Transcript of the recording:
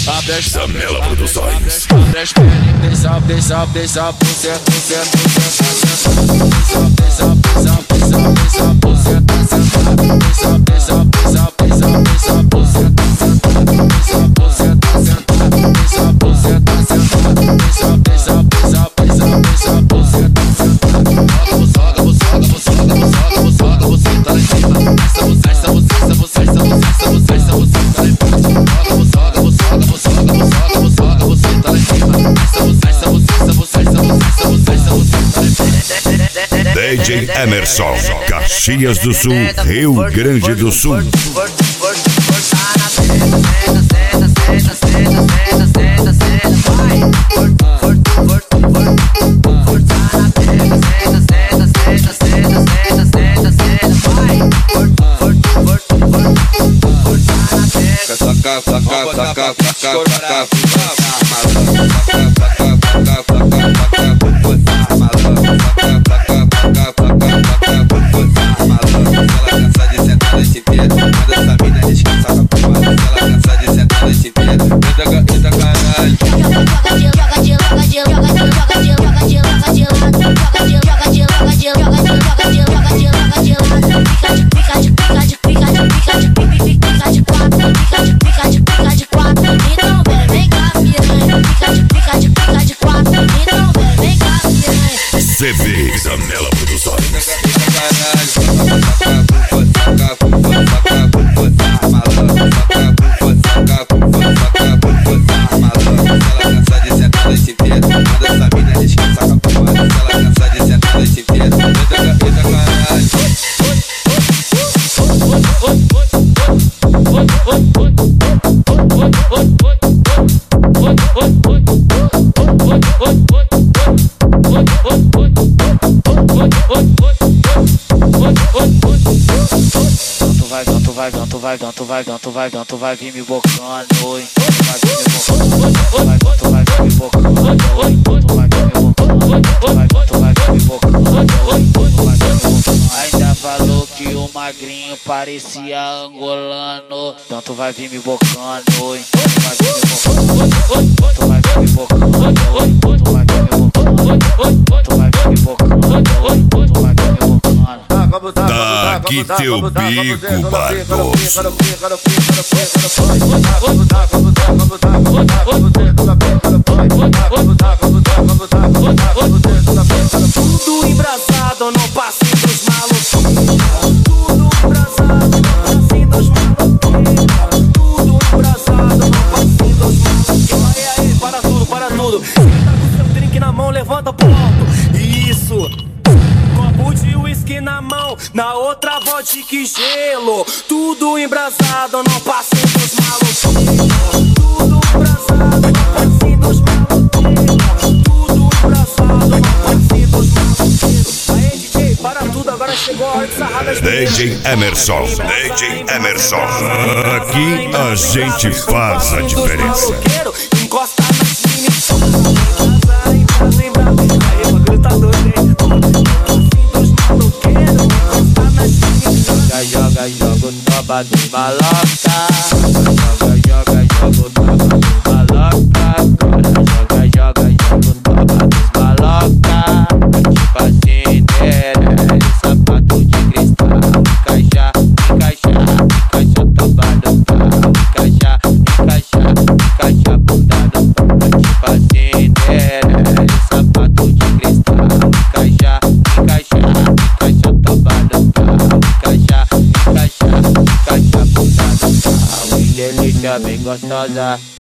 Zamela Produções. Abre as pernas, desce a buceta, DJ Emerson, Caxias do Sul, Rio Grande do Sul. CV Zamela Produções. Tu vai vir me bocando, hein? Tu vai vir me bocando, tu vai vir me bocando, ainda falou que o magrinho parecia angolano. Então tu vai vir me bocando, hein? Tu vai vir me bocando, tu vai vir me bocando, tu vai vir me bocando, tu vai vir me bocando, tu vai vir me bocando. Daqui teu bico, Barboso. Tudo embrasado no passinho dos malucos. Tudo embrasado no passinho dos malucos. Tudo embrasado no passinho dos malucos. Aí, para tudo, para tudo. Quem tá com seu drink na mão, levanta pro alto. Isso. Copo de uísque na mão, na outra vodka e gelo. Tudo embrasado no passinho dos malucos. Tudo embrasado no passinho dos malucos. Tudo embrasado no passinho dos malucos. Aí, DJ, para tudo, agora chegou a hora de sarrar das DJ Emerson, DJ Emerson. Aqui a gente faz a diferença. Encosta nas minis. Aí, o bagulho tá doido, hein? Joga, joga o toba dos maloca. Joga, joga o toba dos maloca. Agora joga o toba dos maloca. Tipo assim, sapato de cristal. Encaixa o toba do pau. Encaixa a bunda do pau. Tipo assim, sapato de cristal. Encaixa o toba do pau. Encaixa a bunda do pau. Delícia bem gostosa,